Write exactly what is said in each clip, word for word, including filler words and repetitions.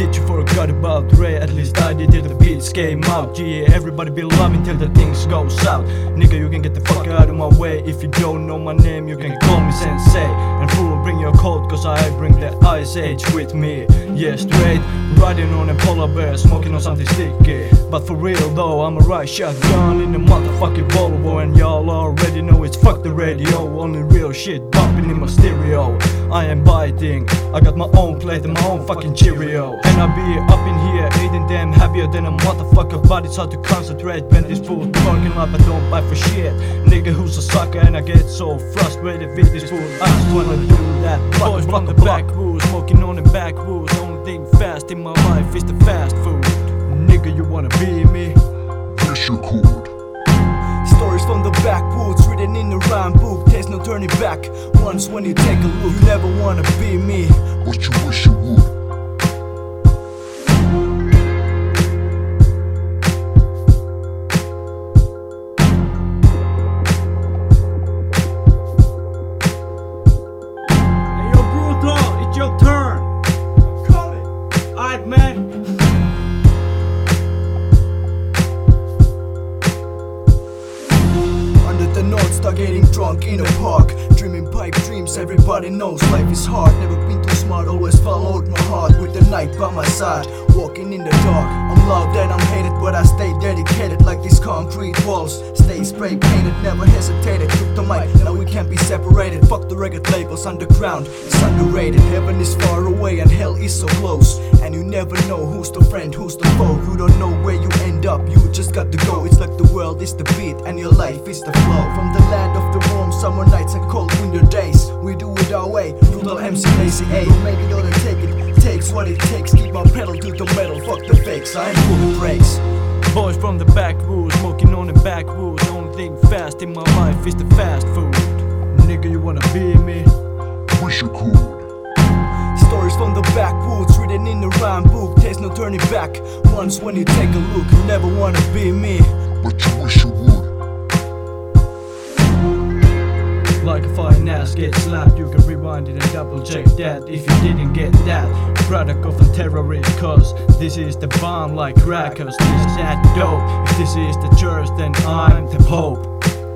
Did you forget about Ray? At least I did till the beats came out. Yeah, everybody be loving till the things go south. Nigga, you can get the fuck out of my way. If you don't know my name, you can call me Sensei. And fool, bring your coat, cause I bring the Ice Age with me. Yeah, straight, riding on a polar bear, smoking on something sticky. But for real though, I'm a right shotgun in a motherfucking Volvo. And y'all already know it's fuck the radio. Only real shit bumping in my stereo. I am biting, I got my own plate and my own fucking Cheerio. And I be up in here, eating them happier than a motherfucker. But it's hard to concentrate when this fool talking like I don't buy for shit. Nigga who's a sucker, and I get so frustrated with this fool. I just wanna do that. Boys from the backwoods, smoking on the backwoods. Only thing fast in my life is the fast food. Nigga, you wanna be me? Yes, you could. Stories from the backwoods, written in the rhyme book. There's no turning back. Once when you take a look, you never wanna be me, but you wish you would. Hey yo, Brutal, it's your turn. I'm coming. Alright, man. Under the North Star, getting drunk in a park, dreaming pipe dreams. Everybody knows life is hard. Never been too smart, always followed my heart. With the night by my side, walking in the dark. I'm loved and I'm hated, but I stay dedicated like these concrete walls. Stay spray painted, never hesitated. Took the mic, now we can't be separated. Fuck the record labels, underground is underrated. Heaven is far away and hell is so close. And you never know who's the friend, who's the foe. You don't know where you end up, you just got to go. It's like the world is the beat and your life is the flow. From the land of the warm summer nights and cold winter days, we do it our way. Brutal M C Lazy A. Maybe don't take it, takes what it takes. Keep my pedal to the metal, fuck the fakes. I ain't pulling brakes. Boys from the backwoods, smoking on the backwoods. Only thing fast in my life is the fast food. Nigga, you wanna be me? Wish you could. Stories from the backwoods, written in the rhyme book. There's no turning back. Once when you take a look, you never wanna be me, but you wish you would. Like a fine ass gets slapped, you can rewind it and double check that if you didn't get that. Product of a terrorist, cause this is the bomb like crackers. This is that dope. If this is the church, then I'm the pope.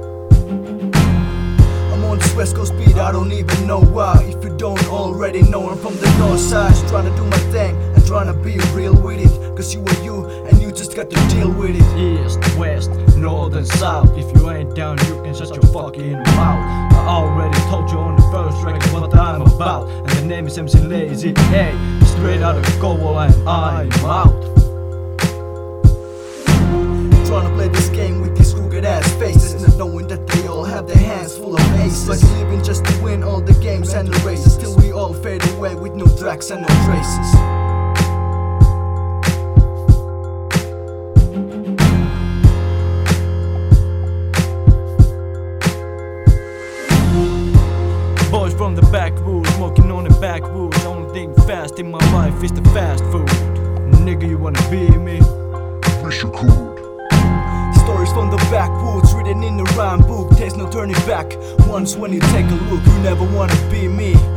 I'm on this West Coast beat, I don't even know why. If you don't already know, I'm from the north side. Just trying to do my thing and trying to be real with it. Cause you are you and you just got to deal with it. East, west, north and south. If you ain't down, you can shut your fucking mouth. I already told you on the first record what I'm about. And the name is M C Lazy A. Straight out of Goal and I'm out. Trying to play this game with these crooked ass faces, not knowing that they all have their hands full of aces. Like living just to win all the games and the races, till we all fade away with no tracks and no traces. Boys from the backwoods, smoking on the backwoods. Only thing fast in my life is the fast food. Nigga, you wanna be me? Wish you could. Stories from the backwoods, written in the rhyme book. There's no turning back. Once when you take a look, you never wanna be me,